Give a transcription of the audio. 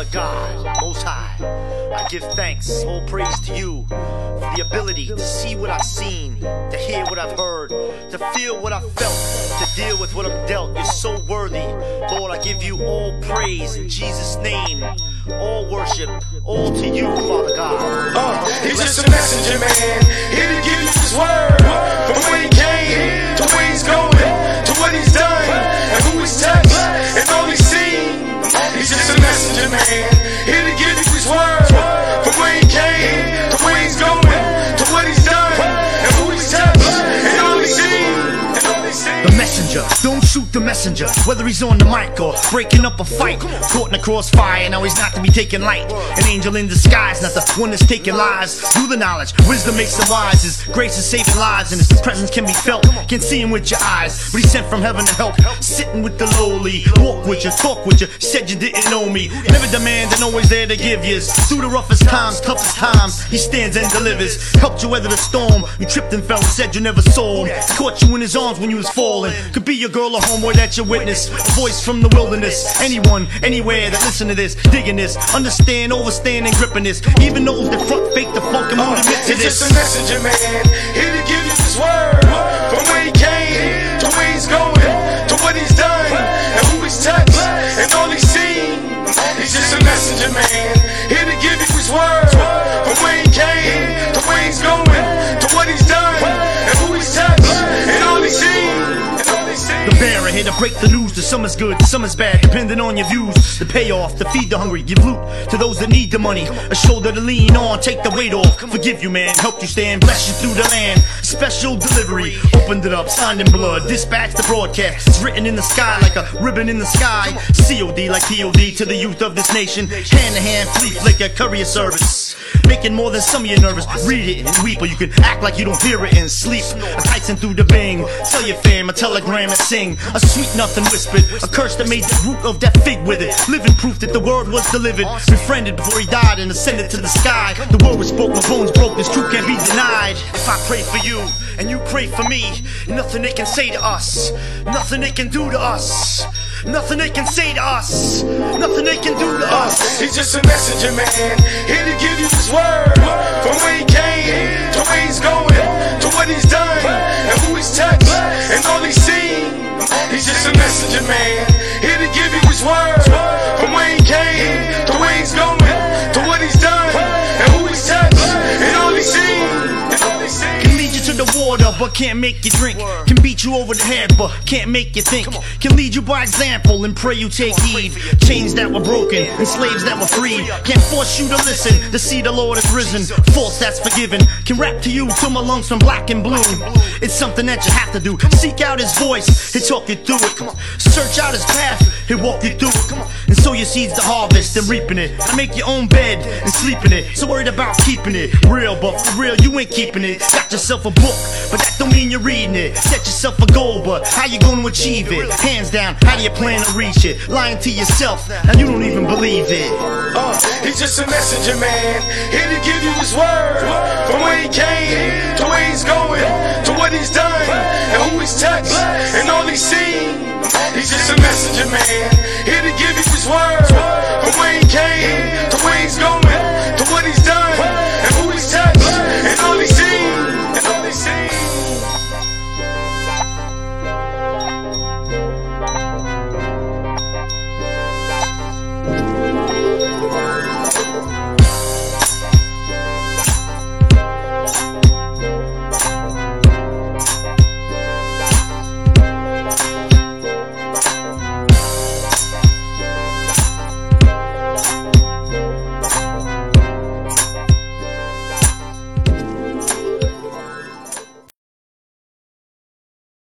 Father God, Most High, I give thanks, all praise to you for the ability to see what I've seen, to hear what I've heard, to feel what I've felt, to deal with what I'm dealt. You're so worthy, Lord. I give you all praise in Jesus' name, all worship, all to you, Father God. He's just a messenger, man, here to give you his word. From where he came to where he's going, to what he's done and who he's touched and all he's seen. He's just a messenger, man, here to give you his word. From where he came to where he's going, to what he's done and who he's touched and all he's seen. The messenger, don't shoot the messenger, whether he's on the mic or breaking up a fight. Caught in a crossfire, now he's not to be taken light. An angel in disguise, not the one that's taking lies. Through the knowledge, wisdom makes them wise. His grace is saving lives, and his presence can be felt. Can't see him with your eyes, but he's sent from heaven to help. Sitting with the lowly, walk with you, talk with you. Said you didn't know me, never demand and always there to give you. Through the roughest times, toughest times, he stands and delivers. Helped you weather the storm, you tripped and fell, said you never saw him. Caught you in his arms when you was falling. Could be your girl or homeboy that you witness. A voice from the wilderness. Anyone, anywhere that listen to this, digging this, understand, overstand, and gripping this. Even those that front fake the funk and won't admit to this. He's just a messenger, man, here to give you his word. From where he came to where he's going, to what he's done and who he's touched and all he's seen. He's just a messenger, man, here to give you his word. From where he came to where he's going, to what he's done and who he's touched and all he's seen. The bearer here to break the news. The summer's good, the summer's bad, depending on your views. The payoff, to feed the hungry, give loot to those that need the money. A shoulder to lean on, take the weight off. Forgive you, man, help you stand, bless you through the land. Special delivery, opened it up, signed in blood. Dispatch the broadcast, it's written in the sky like a ribbon in the sky. COD like POD to the youth of this nation. Hand to hand, fleet like a courier service. Making more than some of you nervous. Read it and weep, or you can act like you don't hear it and sleep. A Tyson through the bing. Tell your fam a telegram and sing. A sweet nothing whispered. A curse that made the root of that fig with it. Living proof that the word was delivered. Befriended before he died and ascended to the sky. The word was spoken, my bones broke. This truth can't be denied. If I pray for you and you pray for me, nothing they can say to us, nothing they can do to us, nothing they can say to us, nothing they can do to us. He's just a messenger, man, here to give you his word. From where he came to where he's going, to what he's done and who he's touched and all he's seen. He's just a messenger, man, here to give you his word. From where he came to where he's going, to what he's done and who he's touched and all he's seen. Can lead you to the water, but can't make you drink. Can beat you over the head, but can't make you think. Can lead you by example and pray you take heed. Chains that were broken and slaves that were freed. Can't force you to listen to see the Lord is risen. Faults that's forgiven. Can rap to you till my lungs from black and blue. It's something that you have to do. Seek out his voice, he'll talk you through it. Search out his path, he'll walk you through it. And sow your seeds to harvest and reaping it. And make your own bed and sleep in it. So worried about keeping it real, but for real you ain't keeping it. Got yourself a book, but that don't mean you're reading it. Set yourself a goal, but how you gonna achieve it? Hands down, how do you plan to reach it? Lying to yourself, now you don't even believe it. He's just a messenger, man, here to give you his word. From where he came to where he's going, to what he's done and who he's touched and all he's seen. He's just a messenger, man, here to give you his word.